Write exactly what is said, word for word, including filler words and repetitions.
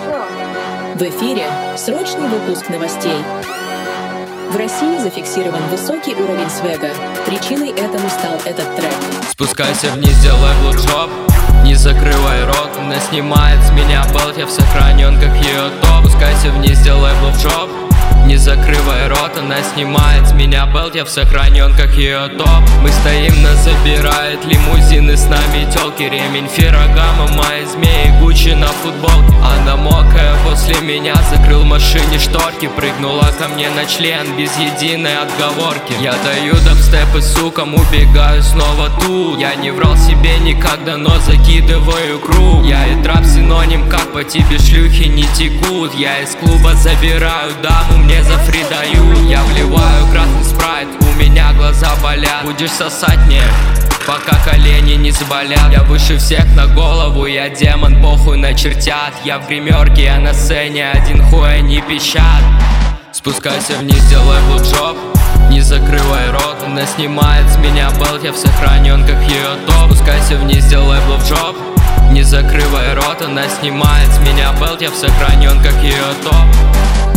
В эфире срочный выпуск новостей. В России зафиксирован высокий уровень свега. Причиной этому стал этот трек. Спускайся вниз, делай блуджоп, не закрывай рот. Она снимает с меня болт, я в сохраненках ее топ. Спускайся вниз, делай блуджоп, не закрывай рот. Она снимает с меня болт, я в сохраненках ее топ. Мы стоим, нас забирает лимузины, с нами тёлки. Ремень Феррагама, мои змеи, Гуччи на футболке. Она мокрая после меня, закрыл в машине шторки. Прыгнула ко мне на член без единой отговорки. Я даю дабстепы сукам, убегаю снова тут. Я не врал себе никогда, но закидываю круг. Я и трап синоним, как по тебе шлюхи не текут. Я из клуба забираю даму, мне за фри дают. Я вливаю красный спрайт, у меня глаза болят. Будешь сосать мне, пока колени не заболят. Я выше всех на голову, я демон, похуй на чертят. Я в гримерке, я на сцене, один хуй они пищат. Спускайся вниз, делай блуджоп, не закрывай рот. Она снимает с меня болт, я в сохраненках ее топ. Спускайся вниз, делай блуджоп, не закрывай рот. Она снимает с меня болт, я в сохраненках ее топ.